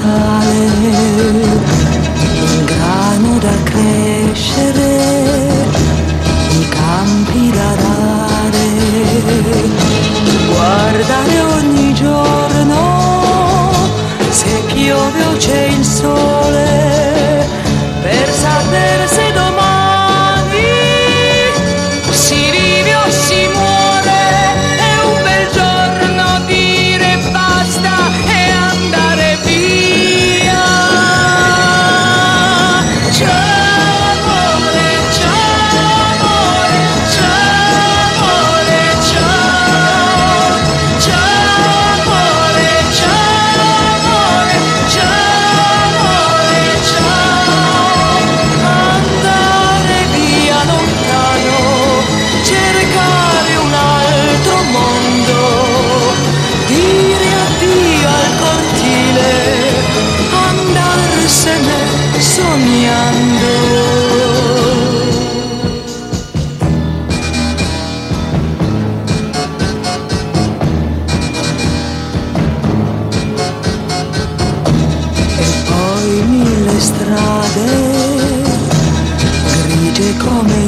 sale, il grano da crescere, i campi da arare, guardare ogni giorno se piove o c'è il sole, per sapere se domani si vive o si muore. È un bel giorno dire basta e andare via. C'è amore, c'è amore, c'è amore, c'è amore, c'è amore, c'è amore, c'è amore, c'è andare via lontano, cercare un altro mondo, dire addio al cortile, andarsene sognando. E poi mille strade, grigie come